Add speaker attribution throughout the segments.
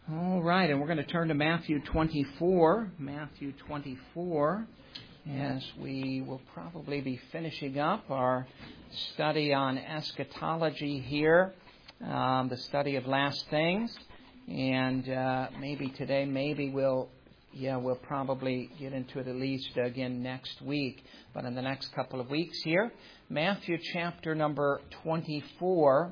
Speaker 1: All right, and we're going to turn to Matthew 24. Matthew 24, as we will probably be finishing up our study on eschatology here, the study of last things. And maybe today, we'll probably get into it at least again next week. But in the next couple of weeks here, Matthew chapter number 24,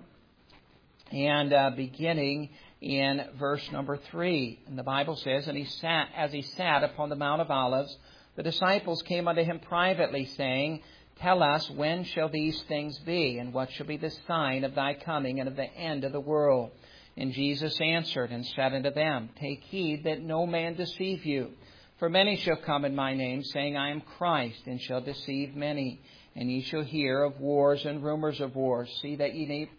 Speaker 1: and beginning in verse number 3. And the Bible says, "And as he sat upon the Mount of Olives, the disciples came unto him privately, saying, Tell us, when shall these things be? And what shall be the sign of thy coming and of the end of the world? And Jesus answered and said unto them, Take heed that no man deceive you. For many shall come in my name, saying, I am Christ, and shall deceive many. And ye shall hear of wars and rumors of wars. See that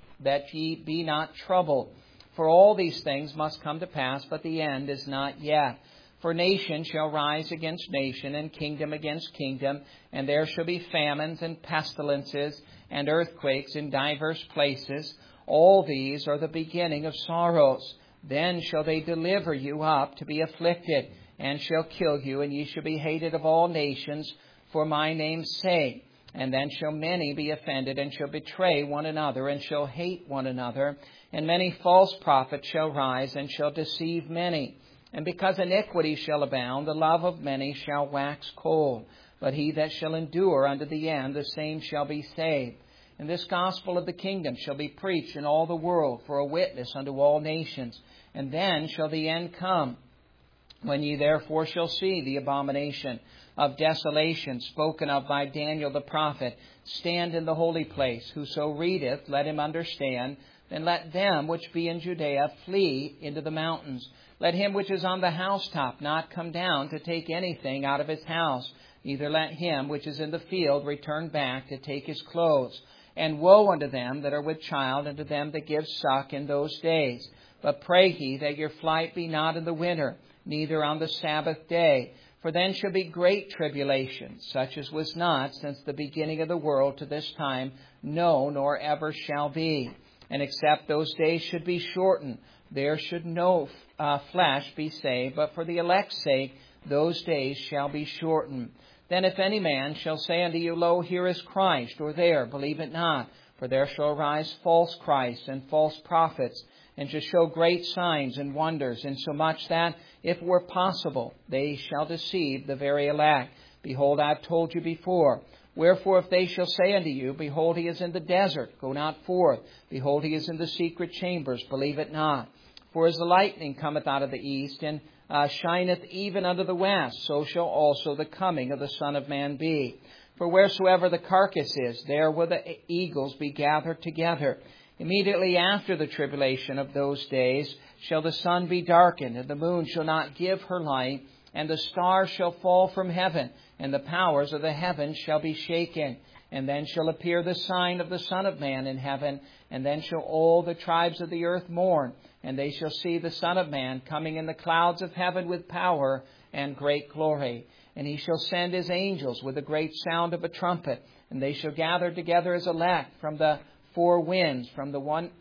Speaker 1: ye be not troubled. For all these things must come to pass, but the end is not yet. For nation shall rise against nation, and kingdom against kingdom, and there shall be famines and pestilences and earthquakes in divers places. All these are the beginning of sorrows. Then shall they deliver you up to be afflicted, and shall kill you, and ye shall be hated of all nations for my name's sake. And then shall many be offended, and shall betray one another, and shall hate one another. And many false prophets shall rise, and shall deceive many. And because iniquity shall abound, the love of many shall wax cold. But he that shall endure unto the end, the same shall be saved. And this gospel of the kingdom shall be preached in all the world for a witness unto all nations. And then shall the end come. When ye therefore shall see the abomination of desolation spoken of by Daniel the prophet stand in the holy place, whoso readeth, let him understand. Then let them which be in Judea flee into the mountains. Let him which is on the housetop not come down to take anything out of his house. Neither let him which is in the field return back to take his clothes. And woe unto them that are with child, and to them that give suck in those days. But pray ye that your flight be not in the winter, neither on the Sabbath day. For then shall be great tribulation, such as was not since the beginning of the world to this time, no, nor ever shall be. And except those days should be shortened, there should no flesh be saved, but for the elect's sake those days shall be shortened. Then if any man shall say unto you, Lo, here is Christ, or there, believe it not. For there shall arise false Christs and false prophets, and shall show great signs and wonders, insomuch that, if it were possible, they shall deceive the very elect. Behold, I have told you before. Wherefore, if they shall say unto you, Behold, he is in the desert, go not forth. Behold, he is in the secret chambers, believe it not. For as the lightning cometh out of the east, and shineth even unto the west, so shall also the coming of the Son of Man be. For wheresoever the carcass is, there will the eagles be gathered together. Immediately after the tribulation of those days shall the sun be darkened, and the moon shall not give her light, and the stars shall fall from heaven, and the powers of the heavens shall be shaken. And then shall appear the sign of the Son of Man in heaven, and then shall all the tribes of the earth mourn, and they shall see the Son of Man coming in the clouds of heaven with power and great glory. And he shall send his angels with a great sound of a trumpet, and they shall gather together his elect from the four winds, from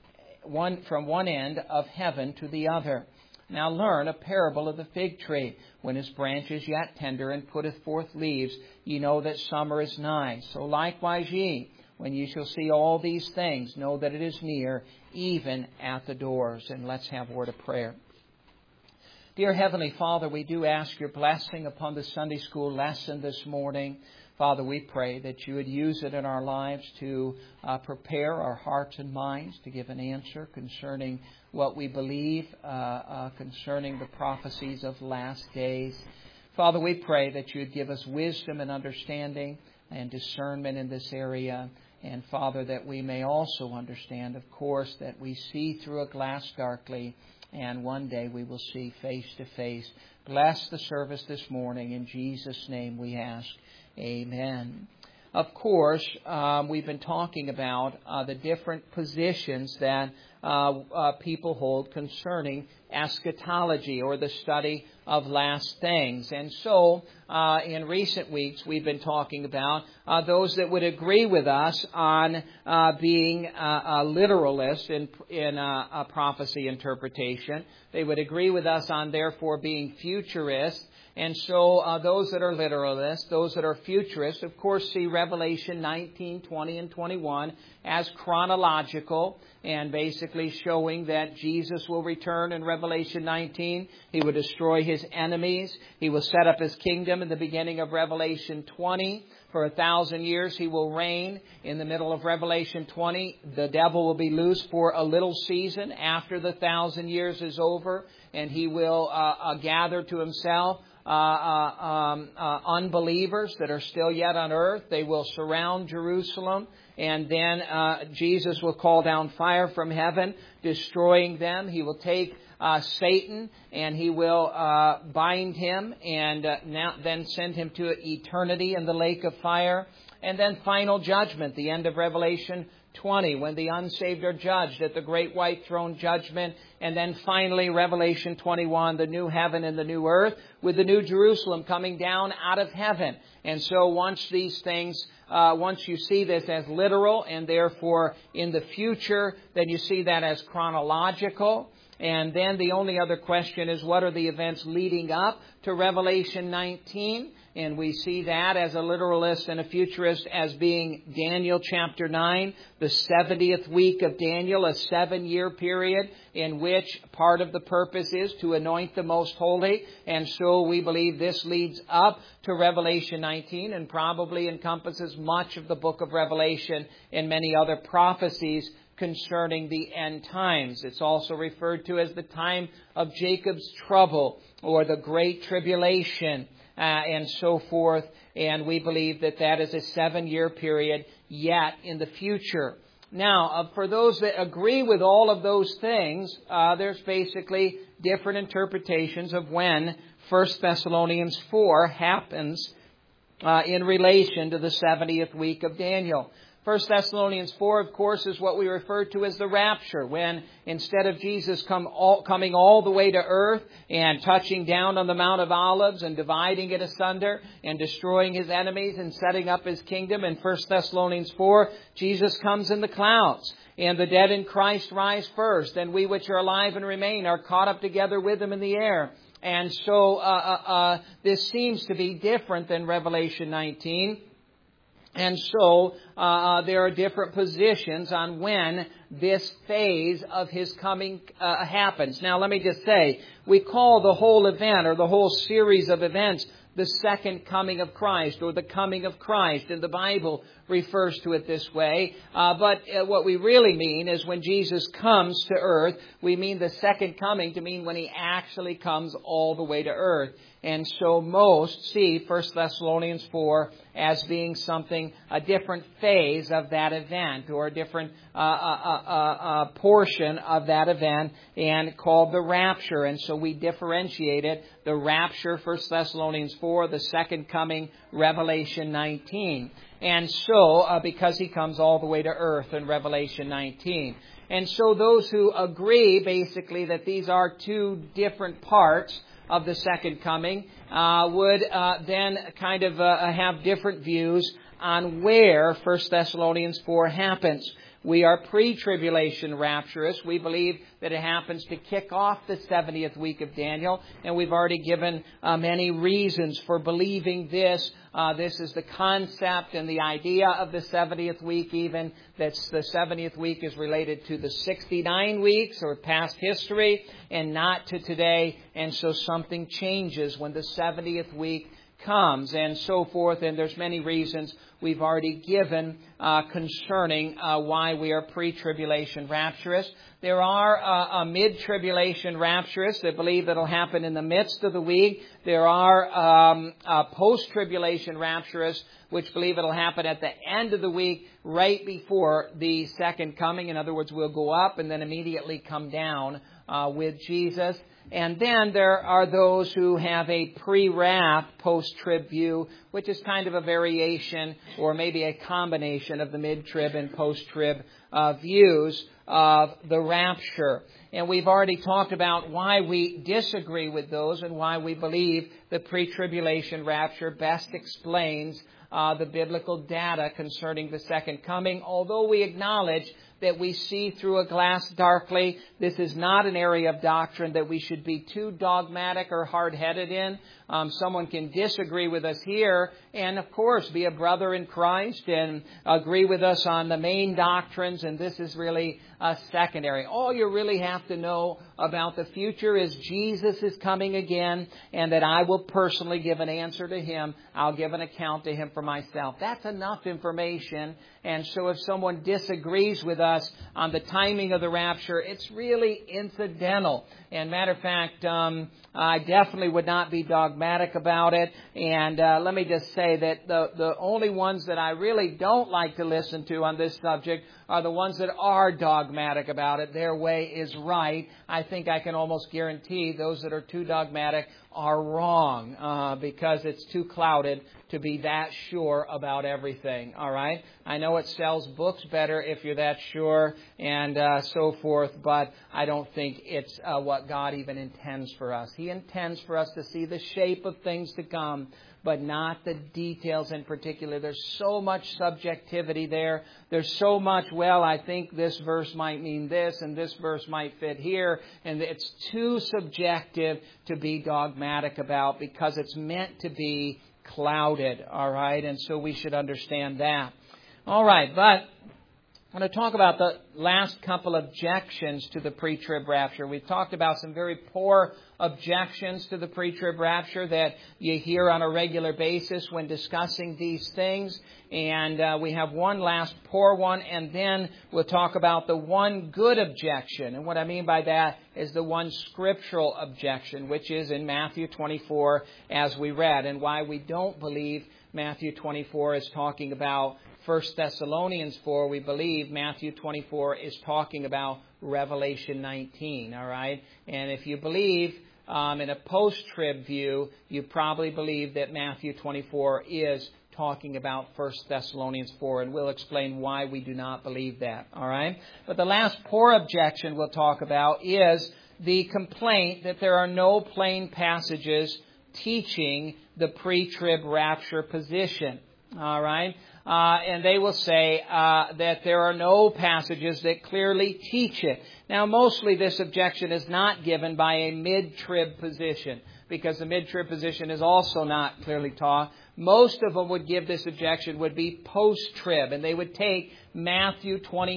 Speaker 1: one end of heaven to the other. Now learn a parable of the fig tree. When his branch is yet tender and putteth forth leaves, ye know that summer is nigh. So likewise ye, when ye shall see all these things, know that it is near, even at the doors." And let's have a word of prayer. Dear Heavenly Father, we do ask your blessing upon the Sunday school lesson this morning. Father, we pray that you would use it in our lives to prepare our hearts and minds to give an answer concerning what we believe concerning the prophecies of last days. Father, we pray that you would give us wisdom and understanding and discernment in this area. And Father, that we may also understand, of course, that we see through a glass darkly, and one day we will see face to face. Bless the service this morning. In Jesus' name we ask. Amen. Of course, we've been talking about the different positions that people hold concerning eschatology, or the study of last things. And so, in recent weeks, we've been talking about those that would agree with us on being a literalist in prophecy interpretation. They would agree with us on, therefore, being futurists. And so those that are literalists, those that are futurists, of course, see Revelation 19, 20, and 21 as chronological, and basically showing that Jesus will return in Revelation 19. He will destroy his enemies. He will set up his kingdom in the beginning of Revelation 20. For 1,000 years he will reign. In the middle of Revelation 20, the devil will be loose for a little season after the 1,000 years is over, and he will gather to himself unbelievers that are still yet on earth. They will surround Jerusalem, and then Jesus will call down fire from heaven, destroying them. He will take Satan, and he will bind him, and then send him to eternity in the lake of fire. And then final judgment, the end of Revelation 20, when the unsaved are judged at the great white throne judgment. And then finally, Revelation 21, the new heaven and the new earth, with the new Jerusalem coming down out of heaven. And so once these things, once you see this as literal, and therefore in the future, then you see that as chronological. And then the only other question is, what are the events leading up to Revelation 19? And we see that as a literalist and a futurist as being Daniel chapter 9, the 70th week of Daniel, a 7-year period in which part of the purpose is to anoint the most holy. And so we believe this leads up to Revelation 19 and probably encompasses much of the book of Revelation and many other prophecies concerning the end times. It's also referred to as the time of Jacob's trouble, or the great tribulation, and so forth. And we believe that that is a 7-year period yet in the future. Now, for those that agree with all of those things, there's basically different interpretations of when 1 Thessalonians 4 happens in relation to the 70th week of Daniel. 1 Thessalonians 4, of course, is what we refer to as the rapture, when instead of Jesus coming all the way to earth and touching down on the Mount of Olives and dividing it asunder and destroying his enemies and setting up his kingdom, in 1 Thessalonians 4, Jesus comes in the clouds, and the dead in Christ rise first, and we which are alive and remain are caught up together with him in the air. And so this seems to be different than Revelation 19. And so there are different positions on when this phase of his coming happens. Now, let me just say, we call the whole event, or the whole series of events, the second coming of Christ, or the coming of Christ. And the Bible refers to it this way. But what we really mean is when Jesus comes to earth, we mean the second coming to mean when he actually comes all the way to earth. And so most see 1 Thessalonians 4 as being a different phase of that event, or a different portion of that event, and called the rapture. And so we differentiated the rapture, 1 Thessalonians 4, the second coming, Revelation 19. And so, because he comes all the way to earth in Revelation 19. And so those who agree, basically, that these are two different parts of the second coming would then kind of have different views on where 1 Thessalonians 4 happens. We are pre-tribulation rapturists. We believe that it happens to kick off the 70th week of Daniel, and we've already given many reasons for believing this. This is the concept and the idea of the 70th week, even that the 70th week is related to the 69 weeks or past history and not to today. And so something changes when the 70th week comes, and so forth. And there's many reasons we've already given concerning why we are pre-tribulation rapturists. There are mid-tribulation rapturists that believe it'll happen in the midst of the week. There are post-tribulation rapturists which believe it'll happen at the end of the week, right before the second coming. In other words, we'll go up and then immediately come down with Jesus. And then there are those who have a pre-wrath, post-trib view, which is kind of a variation or maybe a combination of the mid-trib and post-trib views of the rapture. And we've already talked about why we disagree with those and why we believe the pre-tribulation rapture best explains the biblical data concerning the second coming. Although we acknowledge that we see through a glass darkly, this is not an area of doctrine that we should be too dogmatic or hard-headed in. Someone can disagree with us here and, of course, be a brother in Christ and agree with us on the main doctrines, and this is really secondary. All you really have to know about the future is Jesus is coming again and that I will personally give an answer to Him. I'll give an account to Him for myself. That's enough information. And so if someone disagrees with us on the timing of the rapture, it's really incidental. And matter of fact, I definitely would not be dogmatic about it. And let me just say that the only ones that I really don't like to listen to on this subject are the ones that are dogmatic about it. Their way is right. I think I can almost guarantee those that are too dogmatic are wrong because it's too clouded to be that sure about everything. All right? I know it sells books better if you're that sure and so forth, but I don't think it's what God even intends for us. He intends for us to see the shape of things to come, but not the details in particular. There's so much subjectivity there. There's so much, well, I think this verse might mean this and this verse might fit here. And it's too subjective to be dogmatic about because it's meant to be clouded, all right? And so we should understand that. All right, but I'm going to talk about the last couple objections to the pre-trib rapture. We've talked about some very poor objections to the pre-trib rapture that you hear on a regular basis when discussing these things. And we have one last poor one, and then we'll talk about the one good objection. And what I mean by that is the one scriptural objection, which is in Matthew 24, as we read, and why we don't believe Matthew 24 is talking about 1 Thessalonians 4, we believe Matthew 24 is talking about Revelation 19, all right? And if you believe in a post-trib view, you probably believe that Matthew 24 is talking about 1 Thessalonians 4, and we'll explain why we do not believe that, all right? But the last poor objection we'll talk about is the complaint that there are no plain passages teaching the pre-trib rapture position, all right? And they will say that there are no passages that clearly teach it. Now, mostly this objection is not given by a mid-trib position, because the mid-trib position is also not clearly taught. Most of them would give this objection would be post-trib, and they would take Matthew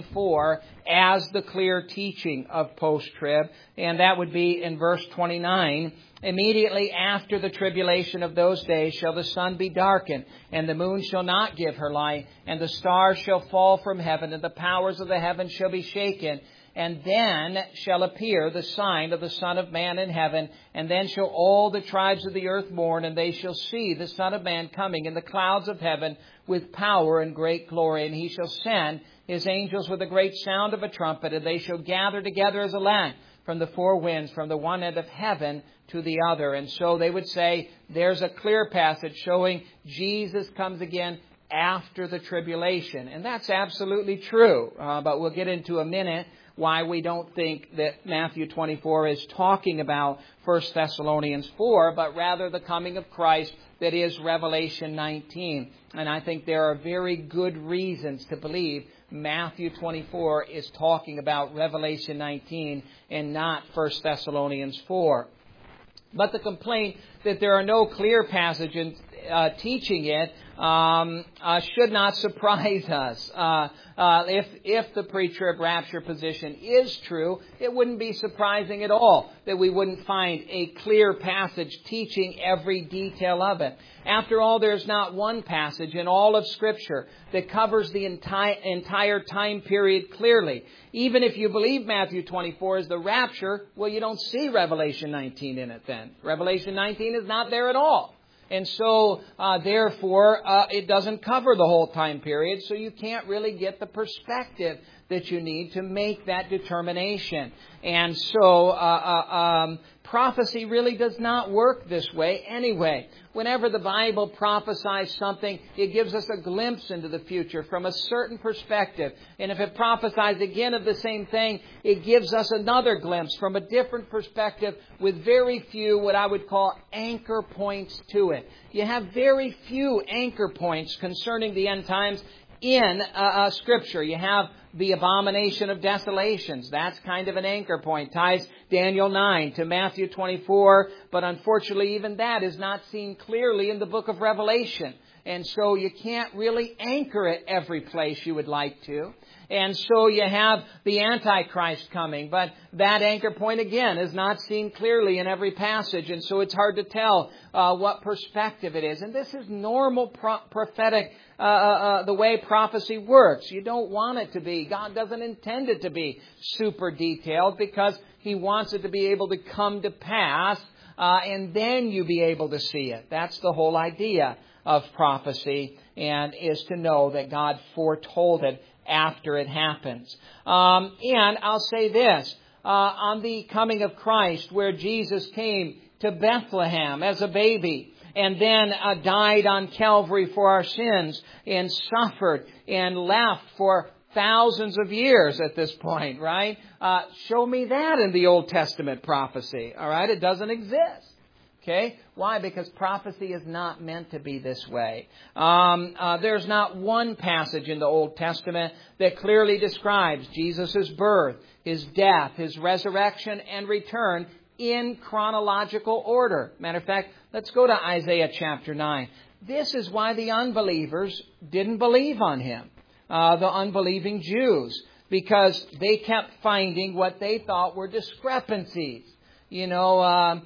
Speaker 1: 24 as the clear teaching of post-trib, and that would be in verse 29. Immediately after the tribulation of those days shall the sun be darkened, and the moon shall not give her light, and the stars shall fall from heaven, and the powers of the heavens shall be shaken. And then shall appear the sign of the Son of Man in heaven, and then shall all the tribes of the earth mourn, and they shall see the Son of Man coming in the clouds of heaven with power and great glory. And He shall send His angels with a great sound of a trumpet, and they shall gather together as a land from the four winds, from the one end of heaven to the other. And so they would say there's a clear passage showing Jesus comes again after the tribulation. And that's absolutely true. But we'll get into a minute why we don't think that Matthew 24 is talking about 1 Thessalonians 4, but rather the coming of Christ, that is Revelation 19. And I think there are very good reasons to believe Matthew 24 is talking about Revelation 19 and not 1 Thessalonians 4. But the complaint that there are no clear passages teaching it should not surprise us. If the pre-trib rapture position is true, it wouldn't be surprising at all that we wouldn't find a clear passage teaching every detail of it. After all, there's not one passage in all of Scripture that covers the entire time period clearly. Even if you believe Matthew 24 is the rapture, well, you don't see Revelation 19 in it then. Revelation 19 is not there at all. And so, therefore, it doesn't cover the whole time period, so you can't really get the perspective that you need to make that determination. And so prophecy really does not work this way anyway. Whenever the Bible prophesies something, it gives us a glimpse into the future from a certain perspective. And if it prophesies again of the same thing, it gives us another glimpse from a different perspective with very few what I would call anchor points to it. You have very few anchor points concerning the end times in Scripture. You have the abomination of desolations. That's kind of an anchor point. Ties Daniel 9 to Matthew 24. But unfortunately, even that is not seen clearly in the book of Revelation. And so you can't really anchor it every place you would like to. And so you have the Antichrist coming. But that anchor point, again, is not seen clearly in every passage. And so it's hard to tell what perspective it is. And this is normal prophetic the way prophecy works. You don't want it to be. God doesn't intend it to be super detailed because He wants it to be able to come to pass and then you be able to see it. That's the whole idea of prophecy, and is to know that God foretold it after it happens. And I'll say this, on the coming of Christ, where Jesus came to Bethlehem as a baby, and then died on Calvary for our sins, and suffered and left for thousands of years at this point, right? Show me that in the Old Testament prophecy, all right? It doesn't exist. Okay? Why? Because prophecy is not meant to be this way. There's not one passage in the Old Testament that clearly describes Jesus' birth, His death, His resurrection, and return in chronological order. Matter of fact, let's go to Isaiah chapter 9. This is why the unbelievers didn't believe on Him, the unbelieving Jews, because they kept finding what they thought were discrepancies. You know,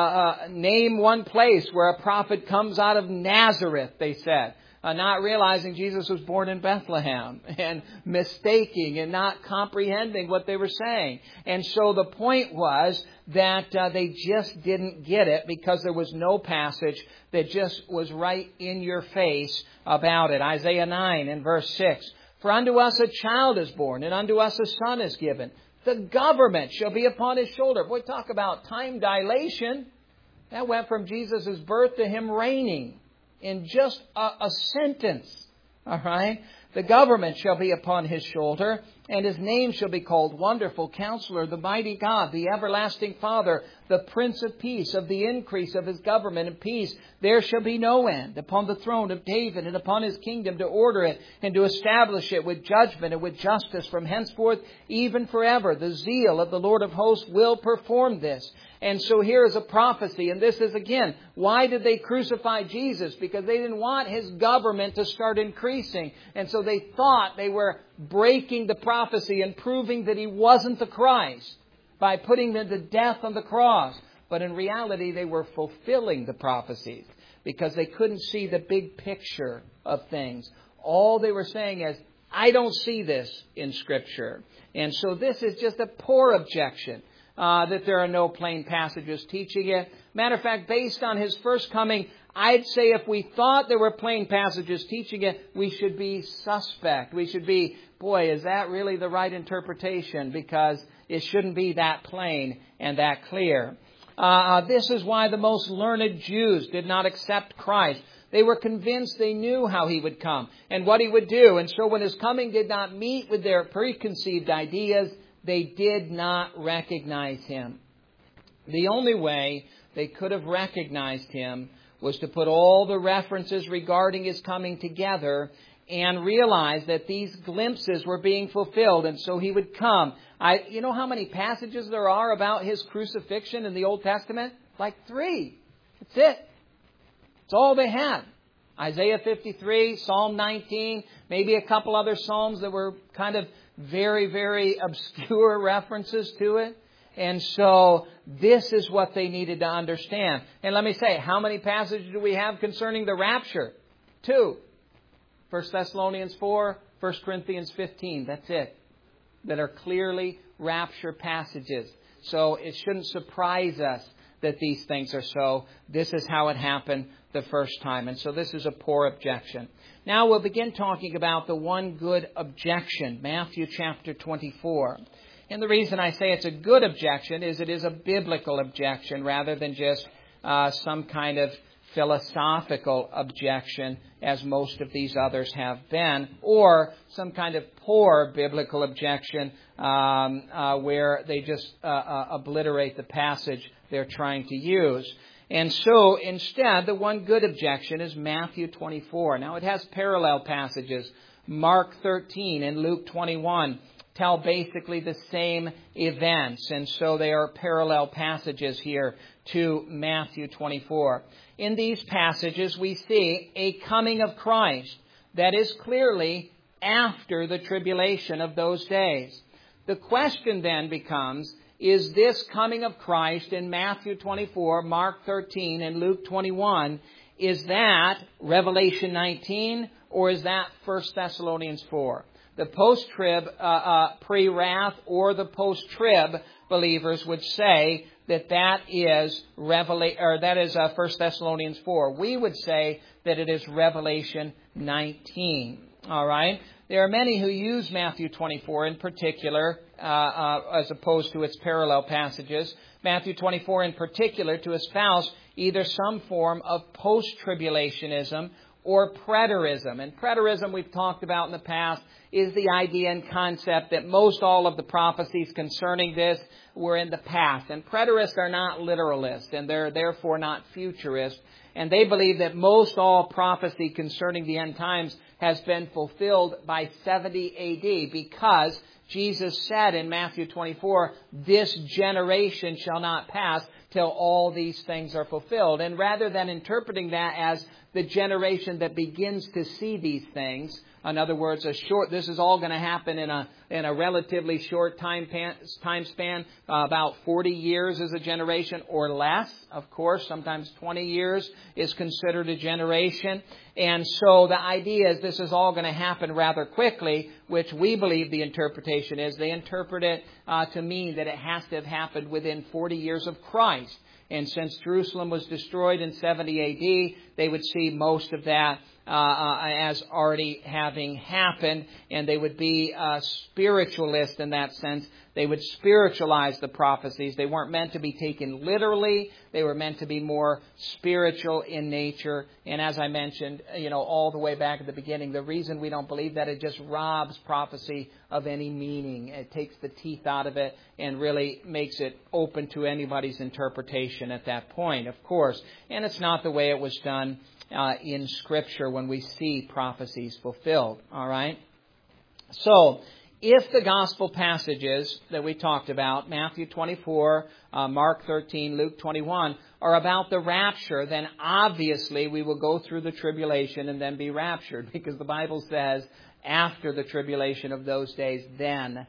Speaker 1: name one place where a prophet comes out of Nazareth, they said. Not realizing Jesus was born in Bethlehem, and mistaking and not comprehending what they were saying. And so the point was that they just didn't get it because there was no passage that just was right in your face about it. Isaiah 9 and verse 6. For unto us a child is born, and unto us a son is given. The government shall be upon His shoulder. Boy, talk about time dilation. That went from Jesus' birth to Him reigning in just a sentence. All right? The government shall be upon His shoulder, and His name shall be called Wonderful Counselor, the Mighty God, the Everlasting Father, the Prince of Peace. Of the increase of His government and peace there shall be no end, upon the throne of David and upon His kingdom, to order it and to establish it with judgment and with justice from henceforth even forever. The zeal of the Lord of hosts will perform this. And so here is a prophecy, and this is again, why did they crucify Jesus? Because they didn't want His government to start increasing. And so they thought they were breaking the prophecy and proving that He wasn't the Christ by putting Him to death on the cross. But in reality, they were fulfilling the prophecies because they couldn't see the big picture of things. All they were saying is, I don't see this in Scripture. And so this is just a poor objection. That there are no plain passages teaching it. Matter of fact, based on His first coming, I'd say if we thought there were plain passages teaching it, we should be suspect. We should be, boy, is that really the right interpretation? Because it shouldn't be that plain and that clear. This is why the most learned Jews did not accept Christ. They were convinced they knew how He would come and what He would do. And so when His coming did not meet with their preconceived ideas, they did not recognize Him. The only way they could have recognized Him was to put all the references regarding His coming together and realize that these glimpses were being fulfilled, and so He would come. You know how many passages there are about His crucifixion in the Old Testament? Like 3. That's it. That's all they had. Isaiah 53, Psalm 19, maybe a couple other Psalms that were kind of very, very obscure references to it. And so this is what they needed to understand. And let me say, how many passages do we have concerning the rapture? 2. 1 Thessalonians 4, 1 Corinthians 15. That's it. That are clearly rapture passages. So it shouldn't surprise us that these things are so. This is how it happened the first time. And so this is a poor objection. Now we'll begin talking about the one good objection, Matthew chapter 24. And the reason I say it's a good objection is it is a biblical objection rather than just some kind of philosophical objection, as most of these others have been, or some kind of poor biblical objection where they just obliterate the passage they're trying to use. And so, instead, the one good objection is Matthew 24. Now, it has parallel passages. Mark 13 and Luke 21 tell basically the same events, and so they are parallel passages here to Matthew 24. In these passages, we see a coming of Christ that is clearly after the tribulation of those days. The question then becomes, is this coming of Christ in Matthew 24, Mark 13, and Luke 21, is that Revelation 19, or is that 1 Thessalonians 4? The post-trib, pre-wrath, or the post-trib believers would say that is 1 Thessalonians 4. We would say that it is Revelation 19. All right? There are many who use Matthew 24 in particular, as opposed to its parallel passages. Matthew 24 in particular to espouse either some form of post-tribulationism or preterism. And preterism, we've talked about in the past, is the idea and concept that most all of the prophecies concerning this were in the past. And preterists are not literalists, and they're therefore not futurists. And they believe that most all prophecy concerning the end times has been fulfilled by 70 A.D. because Jesus said in Matthew 24, this generation shall not pass till all these things are fulfilled. And rather than interpreting that as the generation that begins to see these things, in other words, this is all going to happen in a relatively short time span, about 40 years is a generation or less. Of course, sometimes 20 years is considered a generation. And so the idea is this is all going to happen rather quickly, which we believe the interpretation is. They interpret it to mean that it has to have happened within 40 years of Christ. And since Jerusalem was destroyed in 70 A.D., they would see most of that as already having happened, and they would be spiritualist in that sense. They would spiritualize the prophecies. They weren't meant to be taken literally. They were meant to be more spiritual in nature. And as I mentioned, all the way back at the beginning, the reason we don't believe that, it just robs prophecy of any meaning. It takes the teeth out of it and really makes it open to anybody's interpretation at that point, of course. And it's not the way it was done in Scripture when we see prophecies fulfilled. All right? So, if the gospel passages that we talked about, Matthew 24, Mark 13, Luke 21, are about the rapture, then obviously we will go through the tribulation and then be raptured, because the Bible says after the tribulation of those days, then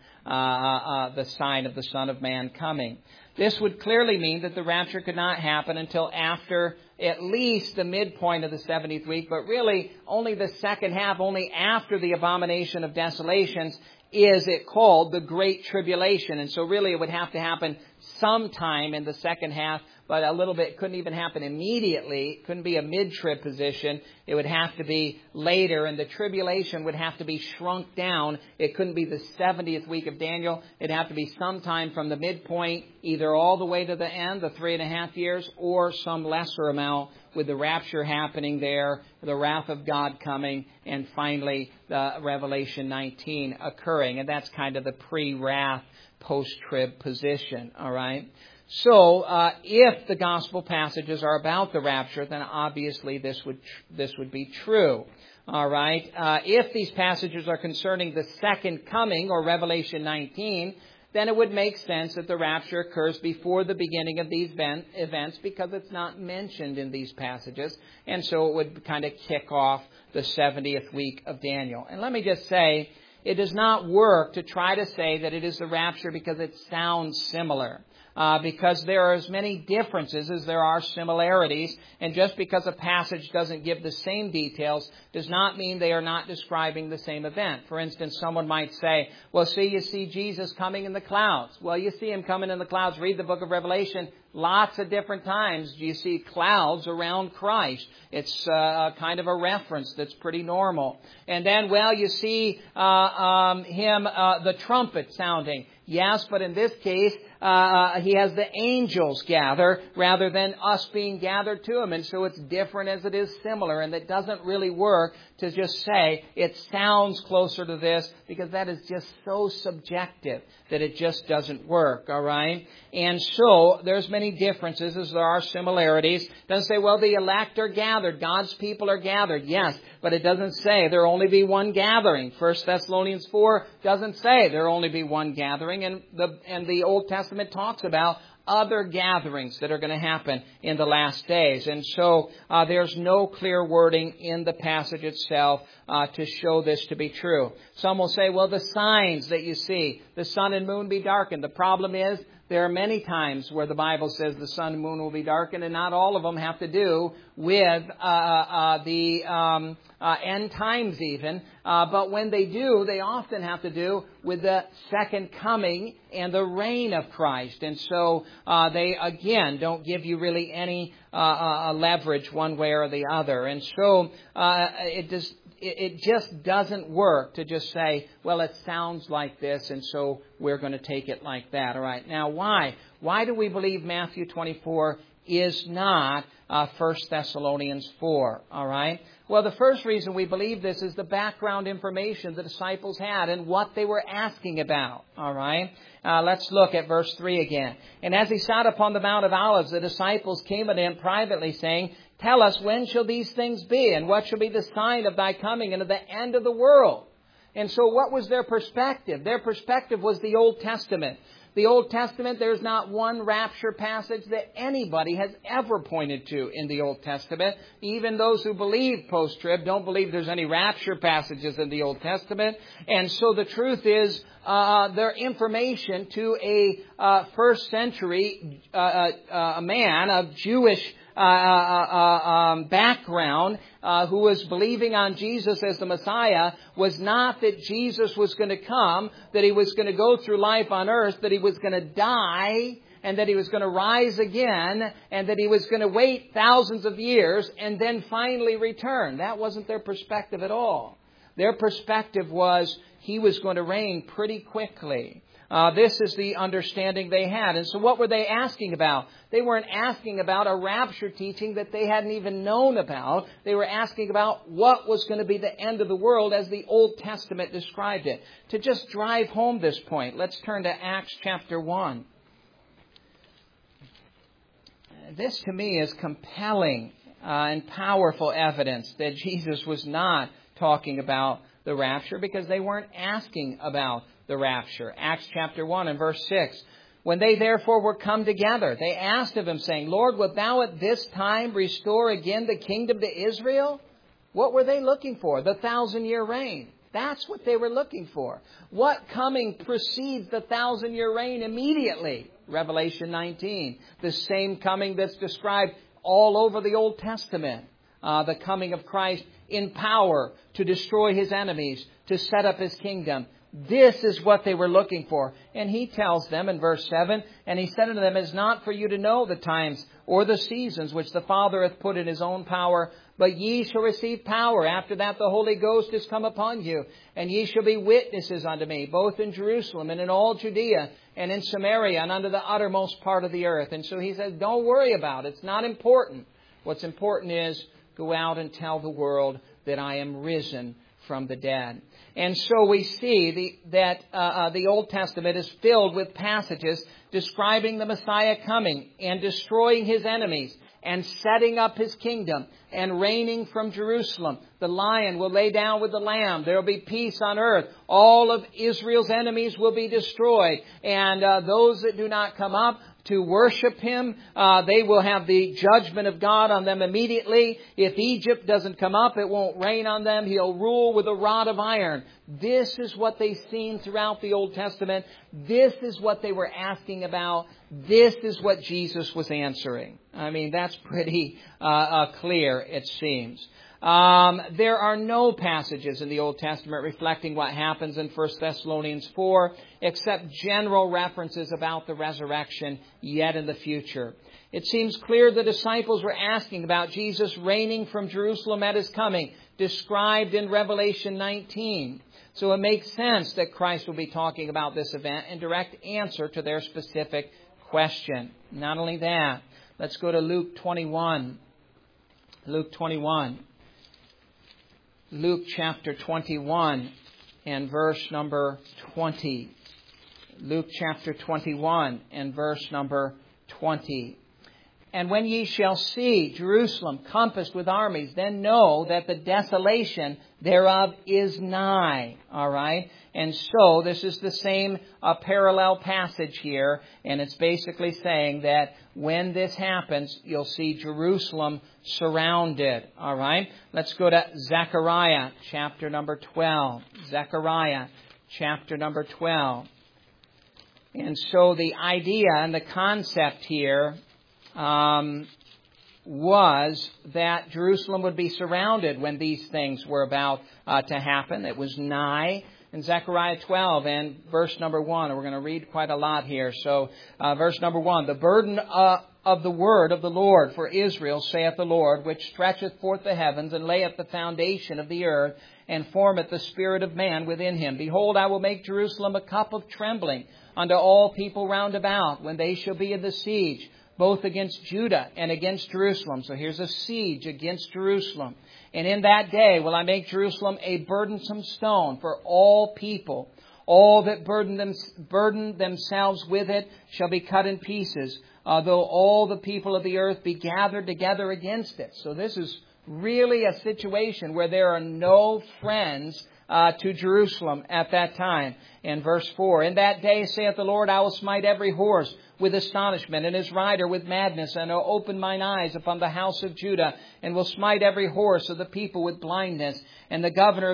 Speaker 1: the sign of the Son of Man coming. This would clearly mean that the rapture could not happen until after at least the midpoint of the 70th week, but really only the second half, only after the abomination of desolations, is it called the Great Tribulation. And so really it would have to happen sometime in the second half, but a little bit couldn't even happen immediately. It couldn't be a mid-trib position. It would have to be later, and the tribulation would have to be shrunk down. It couldn't be the 70th week of Daniel. It'd have to be sometime from the midpoint, either all the way to the end, the 3.5 years, or some lesser amount with the rapture happening there, the wrath of God coming, and finally the Revelation 19 occurring. And that's kind of the pre-wrath, post-trib position, all right? So, if the gospel passages are about the rapture, then obviously this would be true. All right. If these passages are concerning the second coming, or Revelation 19, then it would make sense that the rapture occurs before the beginning of these events, because it's not mentioned in these passages, and so it would kind of kick off the 70th week of Daniel. And let me just say, it does not work to try to say that it is the rapture because it sounds similar. because there are as many differences as there are similarities. And just because a passage doesn't give the same details does not mean they are not describing the same event. For instance, someone might say, well, you see Jesus coming in the clouds. Well, you see him coming in the clouds. Read the book of Revelation. Lots of different times you see clouds around Christ. It's kind of a reference that's pretty normal. And then, you see the trumpet sounding. Yes, but in this case, he has the angels gather rather than us being gathered to him. And so it's different as it is similar. And it doesn't really work to just say it sounds closer to this, because that is just so subjective that it just doesn't work. All right. And so there's many differences as there are similarities. It doesn't say, the elect are gathered. God's people are gathered. Yes, but it doesn't say there will only be one gathering. 1 Thessalonians 4 doesn't say there will only be one gathering. And the Old Testament talks about other gatherings that are going to happen in the last days. And so there's no clear wording in the passage itself to show this to be true. Some will say, the signs that you see, the sun and moon be darkened. The problem is there are many times where the Bible says the sun and moon will be darkened, and not all of them have to do with the end times even. But when they do, they often have to do with the second coming and the reign of Christ. And so they, again, don't give you really any leverage one way or the other. And so it just doesn't work to just say, it sounds like this, and so we're going to take it like that. All right. Now, why? Why do we believe Matthew 24 is not 1 Thessalonians 4? All right. Well, the first reason we believe this is the background information the disciples had and what they were asking about. All right. Let's look at verse 3 again. And as he sat upon the Mount of Olives, the disciples came unto him privately, saying, Tell us, when shall these things be? And what shall be the sign of thy coming and of the end of the world? And so what was their perspective? Their perspective was the Old Testament. The Old Testament, there's not one rapture passage that anybody has ever pointed to in the Old Testament. Even those who believe post-trib don't believe there's any rapture passages in the Old Testament. And so the truth is, their information to a first century man of Jewish background who was believing on Jesus as the Messiah was not that Jesus was going to come, that he was going to go through life on earth, that he was going to die, and that he was going to rise again, and that he was going to wait thousands of years and then finally return. That wasn't their perspective at all. Their perspective was he was going to reign pretty quickly. This is the understanding they had. And so what were they asking about? They weren't asking about a rapture teaching that they hadn't even known about. They were asking about what was going to be the end of the world as the Old Testament described it. To just drive home this point, let's turn to Acts chapter 1. This to me is compelling and powerful evidence that Jesus was not talking about the rapture, because they weren't asking about the rapture. Acts chapter 1 and verse 6. When they therefore were come together, they asked of him, saying, Lord, wilt thou at this time restore again the kingdom to Israel? What were they looking for? The 1,000-year reign. That's what they were looking for. What coming precedes the 1,000-year reign immediately? Revelation 19. The same coming that's described all over the Old Testament. The coming of Christ in power to destroy his enemies, to set up his kingdom. This is what they were looking for. And he tells them in verse 7, And he said unto them, It is not for you to know the times or the seasons which the Father hath put in his own power, but ye shall receive power. After that the Holy Ghost is come upon you, and ye shall be witnesses unto me, both in Jerusalem and in all Judea and in Samaria and unto the uttermost part of the earth. And so he says, don't worry about it. It's not important. What's important is go out and tell the world that I am risen from the dead. And so we see that the Old Testament is filled with passages describing the Messiah coming and destroying his enemies and setting up his kingdom and reigning from Jerusalem. The lion will lay down with the lamb. There will be peace on earth. All of Israel's enemies will be destroyed. And those that do not come up to worship Him. They will have the judgment of God on them immediately. If Egypt doesn't come up, it won't rain on them. He'll rule with a rod of iron. This is what they've seen throughout the Old Testament. This is what they were asking about. This is what Jesus was answering. I mean, that's pretty clear, it seems. There are no passages in the Old Testament reflecting what happens in 1 Thessalonians 4, except general references about the resurrection yet in the future. It seems clear the disciples were asking about Jesus reigning from Jerusalem at His coming, described in Revelation 19. So it makes sense that Christ will be talking about this event in direct answer to their specific question. Not only that, let's go to Luke 21. Luke 21. Luke chapter 21 and verse number 20. Luke chapter 21 and verse number 20. And when ye shall see Jerusalem compassed with armies, then know that the desolation thereof is nigh. All right? And so this is the same parallel passage here. And it's basically saying that when this happens, you'll see Jerusalem surrounded. All right? Let's go to Zechariah chapter number 12. Zechariah chapter number 12. And so the idea and the concept here was that Jerusalem would be surrounded when these things were about to happen. It was nigh. In Zechariah 12 and verse number 1, we're going to read quite a lot here. So verse number 1, the burden of the word of the Lord for Israel, saith the Lord, which stretcheth forth the heavens and layeth the foundation of the earth and formeth the spirit of man within him. Behold, I will make Jerusalem a cup of trembling unto all people round about when they shall be in the siege, both against Judah and against Jerusalem. So here's a siege against Jerusalem. And in that day will I make Jerusalem a burdensome stone for all people. All that burden themselves with it shall be cut in pieces, though all the people of the earth be gathered together against it. So this is really a situation where there are no friends to Jerusalem at that time. In verse 4, in that day, saith the Lord, I will smite every horse with astonishment, and his rider with madness, and will open mine eyes upon the house of Judah, and will smite every horse of the people with blindness. And the governors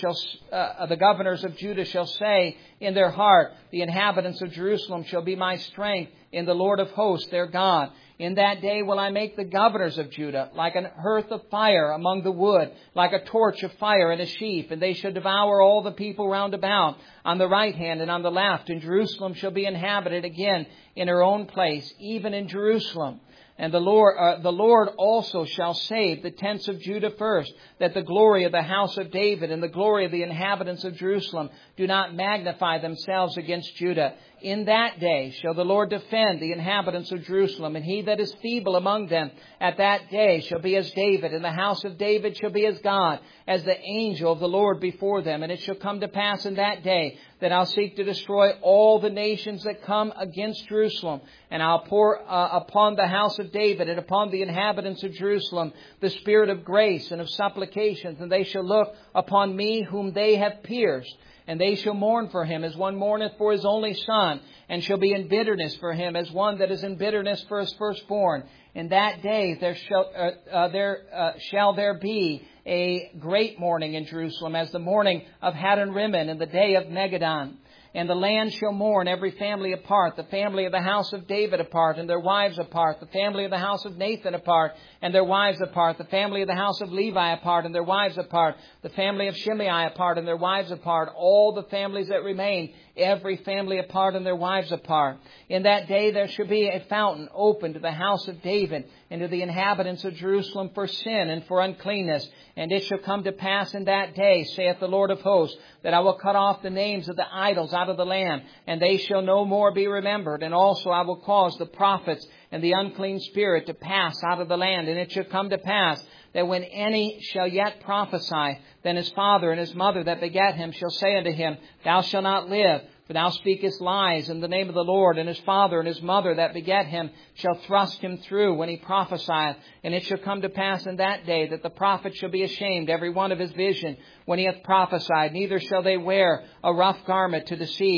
Speaker 1: of Judah shall say in their heart, the inhabitants of Jerusalem shall be my strength in the Lord of hosts, their God. In that day will I make the governors of Judah like an hearth of fire among the wood, like a torch of fire in a sheaf, and they shall devour all the people round about, on the right hand and on the left. And Jerusalem shall be inhabited again in her own place, even in Jerusalem. And the Lord also shall save the tents of Judah first, that the glory of the house of David and the glory of the inhabitants of Jerusalem do not magnify themselves against Judah. In that day shall the Lord defend the inhabitants of Jerusalem, and he that is feeble among them at that day shall be as David, and the house of David shall be as God, as the angel of the Lord before them. And it shall come to pass in that day that I'll seek to destroy all the nations that come against Jerusalem, and I'll pour upon the house of David and upon the inhabitants of Jerusalem the spirit of grace and of supplications, and they shall look upon me whom they have pierced. And they shall mourn for him as one mourneth for his only son, and shall be in bitterness for him as one that is in bitterness for his firstborn. In that day shall there be a great mourning in Jerusalem, as the mourning of Hadon Rimmon in the day of Megiddon. And the land shall mourn, every family apart, the family of the house of David apart, and their wives apart, the family of the house of Nathan apart, and their wives apart, the family of the house of Levi apart, and their wives apart, the family of Shimei apart, and their wives apart, all the families that remain, every family apart, and their wives apart. In that day there shall be a fountain open to the house of David, and to the inhabitants of Jerusalem for sin and for uncleanness. And it shall come to pass in that day, saith the Lord of hosts, that I will cut off the names of the idols out of the land, and they shall no more be remembered. And also I will cause the prophets and the unclean spirit to pass out of the land. And it shall come to pass that when any shall yet prophesy, then his father and his mother that begat him shall say unto him, Thou shalt not live, for thou speakest lies in the name of the Lord. And his father and his mother that begat him shall thrust him through when he prophesieth. And it shall come to pass in that day that the prophet shall be ashamed, every one of his vision, when he hath prophesied. Neither shall they wear a rough garment to deceive,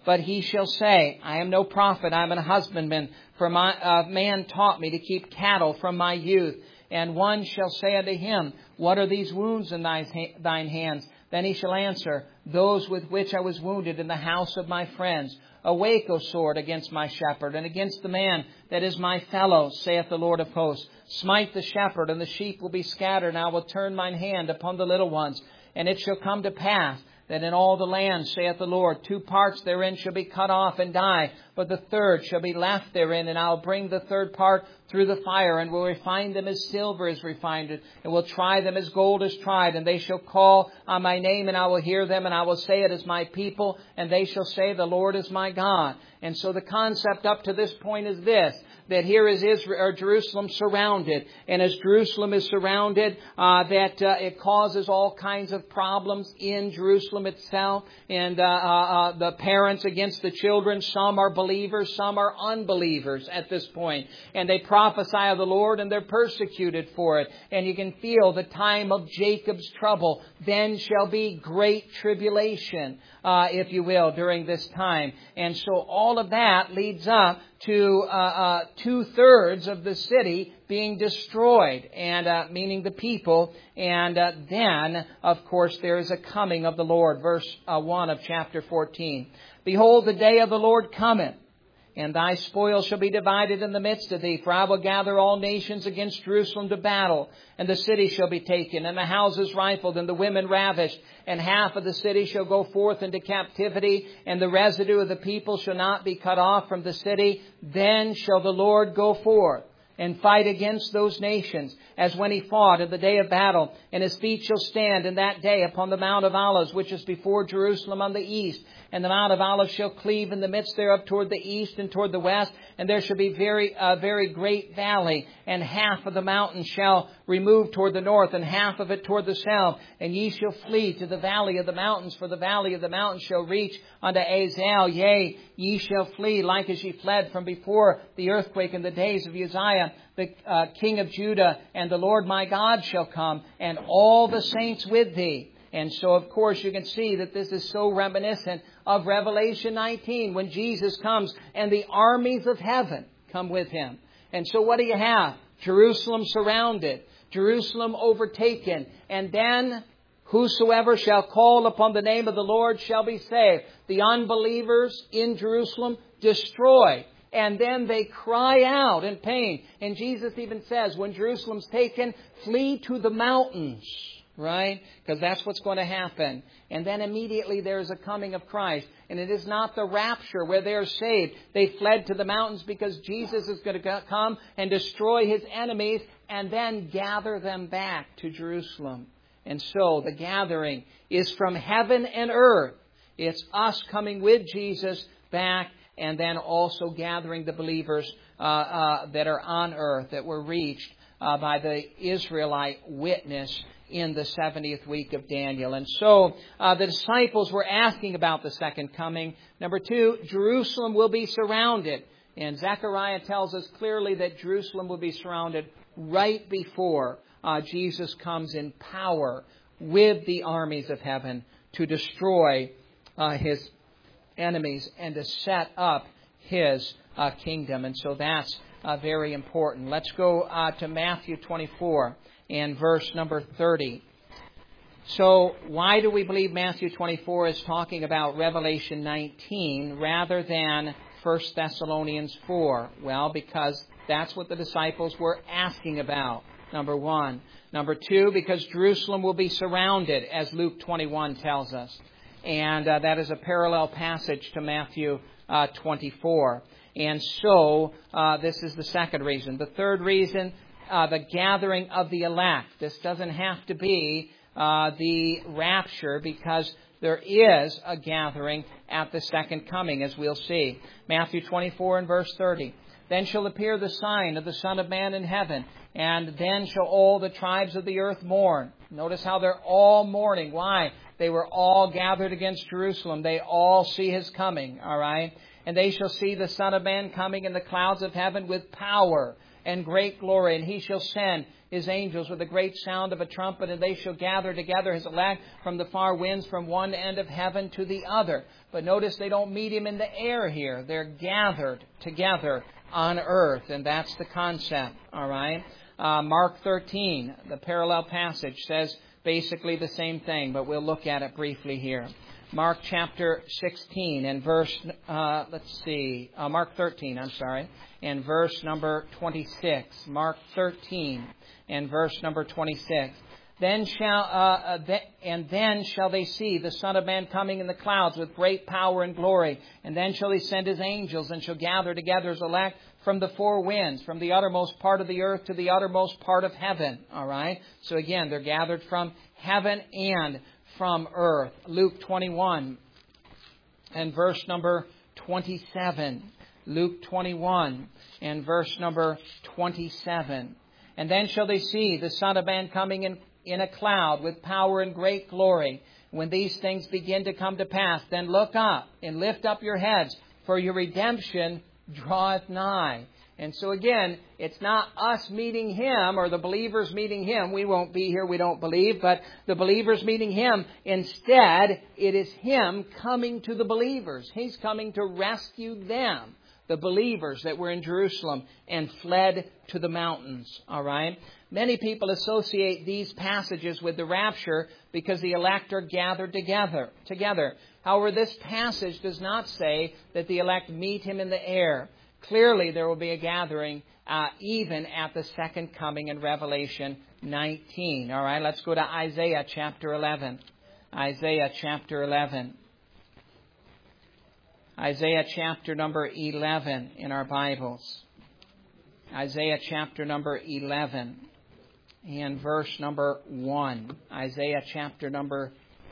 Speaker 1: But he shall say, I am no prophet, I am an husbandman, for my man taught me to keep cattle from my youth. And one shall say unto him, What are these wounds in thine hands? Then he shall answer, Those with which I was wounded in the house of my friends. Awake, O sword, against my shepherd, and against the man that is my fellow, saith the Lord of hosts. Smite the shepherd, and the sheep will be scattered, and I will turn mine hand upon the little ones. And it shall come to pass that in all the land, saith the Lord, 2 parts therein shall be cut off and die, but the third shall be left therein, and I'll bring the third part through the fire, and will refine them as silver is refined, and will try them as gold is tried, and they shall call on my name, and I will hear them, and I will say it is my people, and they shall say the Lord is my God. And so the concept up to this point is this, that here is Jerusalem surrounded. And as Jerusalem is surrounded, it causes all kinds of problems in Jerusalem itself. And the parents against the children, some are believers, some are unbelievers at this point. And they prophesy of the Lord and they're persecuted for it. And you can feel the time of Jacob's trouble. Then shall be great tribulation, if you will, during this time. And so all of that leads up to 2/3 of the city being destroyed, and meaning the people. And then, of course, there is a coming of the Lord. Verse 1 of chapter 14. Behold, the day of the Lord cometh, and thy spoil shall be divided in the midst of thee. For I will gather all nations against Jerusalem to battle, and the city shall be taken, and the houses rifled, and the women ravished. And half of the city shall go forth into captivity, and the residue of the people shall not be cut off from the city. Then shall the Lord go forth and fight against those nations, as when he fought in the day of battle. And his feet shall stand in that day upon the Mount of Olives, which is before Jerusalem on the east. And the Mount of Olives shall cleave in the midst thereof toward the east and toward the west. And there shall be a very great valley. And half of the mountain shall remove toward the north, and half of it toward the south. And ye shall flee to the valley of the mountains, for the valley of the mountains shall reach unto Azal. Yea, ye shall flee like as ye fled from before the earthquake in the days of Uzziah, the king of Judah. And the Lord my God shall come, and all the saints with thee. And so, of course, you can see that this is so reminiscent of Revelation 19, when Jesus comes and the armies of heaven come with him. And so what do you have? Jerusalem surrounded, Jerusalem overtaken, and then whosoever shall call upon the name of the Lord shall be saved. The unbelievers in Jerusalem destroyed. And then they cry out in pain. And Jesus even says, when Jerusalem's taken, flee to the mountains. Right? Because that's what's going to happen. And then immediately there is a coming of Christ. And it is not the rapture where they are saved. They fled to the mountains because Jesus is going to come and destroy his enemies and then gather them back to Jerusalem. And so the gathering is from heaven and earth. It's us coming with Jesus back, and then also gathering the believers that are on earth, that were reached by the Israelite witness in the 70th week of Daniel. And so the disciples were asking about the second coming. Number 2, Jerusalem will be surrounded. And Zechariah tells us clearly that Jerusalem will be surrounded right before Jesus comes in power with the armies of heaven to destroy his enemies and to set up his kingdom. And so that's very important. Let's go to Matthew 24 and verse number 30. So why do we believe Matthew 24 is talking about Revelation 19 rather than 1 Thessalonians 4? Well, because that's what the disciples were asking about, number 1. Number 2, because Jerusalem will be surrounded, as Luke 21 tells us. And that is a parallel passage to Matthew 24. And so this is the second reason. The third reason, the gathering of the elect. This doesn't have to be the rapture, because there is a gathering at the second coming, as we'll see. Matthew 24 and verse 30. Then shall appear the sign of the Son of Man in heaven, and then shall all the tribes of the earth mourn. Notice how they're all mourning. Why? They were all gathered against Jerusalem. They all see his coming, all right? And they shall see the Son of Man coming in the clouds of heaven with power and great glory. And He shall send His angels with a great sound of a trumpet, and they shall gather together His elect from the far winds, from one end of heaven to the other. But notice they don't meet Him in the air here. They're gathered together on earth, and that's the concept, all right? Mark 13, the parallel passage, says basically the same thing, but we'll look at it briefly here. Mark chapter 16 and verse, Mark 13, and verse number 26. Mark 13 and verse number 26. Then shall they see the Son of Man coming in the clouds with great power and glory. And then shall He send His angels, and shall gather together His elect from the four winds, from the uttermost part of the earth to the uttermost part of heaven. All right? So again, they're gathered from heaven and from earth. Luke 21 and verse number 27. Luke 21 and verse number 27. And then shall they see the Son of Man coming in a cloud with power and great glory. When these things begin to come to pass, then look up and lift up your heads, for your redemption draweth nigh. And so again, it's not us meeting Him or the believers meeting Him. We won't be here, we don't believe, but the believers meeting Him. Instead, it is Him coming to the believers. He's coming to rescue them, the believers that were in Jerusalem and fled to the mountains. All right? Many people associate these passages with the rapture because the elect are gathered together. However, this passage does not say that the elect meet Him in the air. Clearly, there will be a gathering even at the second coming in Revelation 19. All right, let's go to Isaiah chapter 11. Isaiah chapter 11. Isaiah chapter number 11 in our Bibles. Isaiah chapter number 11 and verse number 1. Isaiah chapter number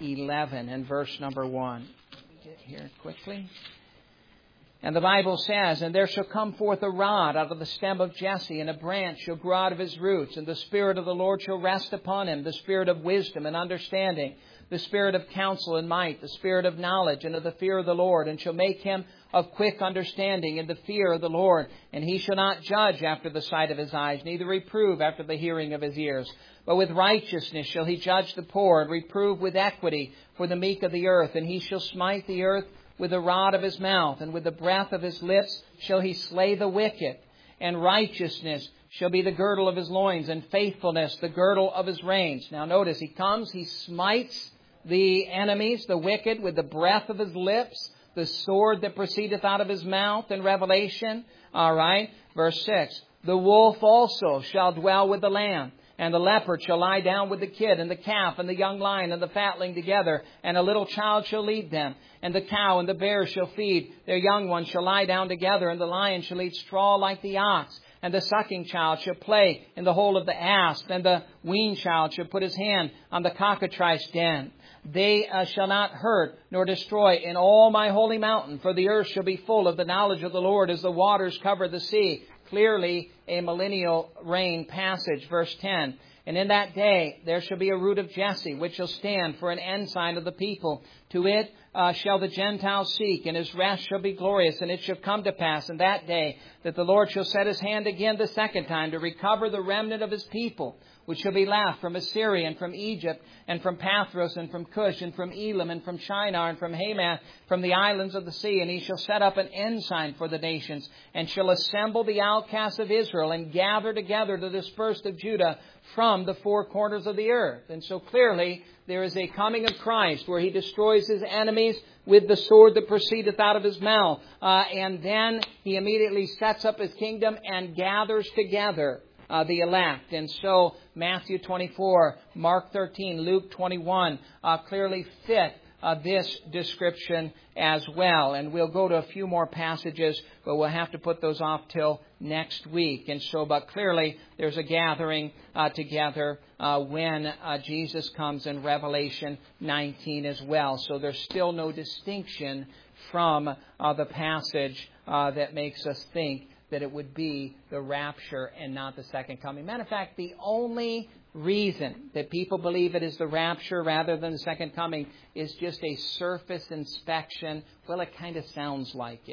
Speaker 1: 11 and verse number 1. Let me get here quickly. And the Bible says, And there shall come forth a rod out of the stem of Jesse, and a branch shall grow out of his roots, and the Spirit of the Lord shall rest upon him, the Spirit of wisdom and understanding, the Spirit of counsel and might, the Spirit of knowledge and of the fear of the Lord, and shall make him of quick understanding in the fear of the Lord. And he shall not judge after the sight of his eyes, neither reprove after the hearing of his ears. But with righteousness shall he judge the poor, and reprove with equity for the meek of the earth. And he shall smite the earth with the rod of his mouth, and with the breath of his lips shall he slay the wicked. And righteousness shall be the girdle of his loins, and faithfulness the girdle of his reins. Now notice, he comes, he smites the enemies, the wicked, with the breath of his lips, the sword that proceedeth out of his mouth in Revelation. All right, verse 6. The wolf also shall dwell with the lamb, and the leopard shall lie down with the kid, and the calf, and the young lion, and the fatling together, and a little child shall lead them. And the cow and the bear shall feed, their young ones shall lie down together, and the lion shall eat straw like the ox. And the sucking child shall play in the hole of the asp, and the weaned child shall put his hand on the cockatrice den. They shall not hurt nor destroy in all my holy mountain, for the earth shall be full of the knowledge of the Lord as the waters cover the sea. Clearly a millennial reign passage. Verse 10. And in that day there shall be a root of Jesse, which shall stand for an ensign of the people. To it shall the Gentiles seek, and his rest shall be glorious. And it shall come to pass in that day that the Lord shall set his hand again the second time to recover the remnant of his people, which shall be left from Assyria, and from Egypt, and from Pathros, and from Cush, and from Elam, and from Shinar, and from Hamath, from the islands of the sea. And he shall set up an ensign for the nations, and shall assemble the outcasts of Israel, and gather together the dispersed of Judah from the four corners of the earth. And so clearly there is a coming of Christ where he destroys his enemies with the sword that proceedeth out of his mouth. And then he immediately sets up his kingdom and gathers together the elect. And so Matthew 24, Mark 13, Luke 21 clearly fit this description as well. And we'll go to a few more passages, but we'll have to put those off till next week. And so, but clearly there's a gathering together when Jesus comes in Revelation 19 as well. So there's still no distinction from the passage that makes us think that it would be the rapture and not the second coming. Matter of fact, the only reason that people believe it is the rapture rather than the second coming is just a surface inspection. Well, it kind of sounds like it.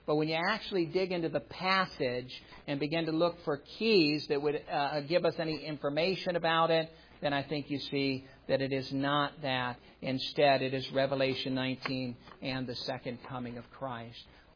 Speaker 1: But when you actually dig into the passage and begin to look for keys that would give us any information about it, then I think you see that it is not that. Instead, it is Revelation 19 and the second coming of Christ.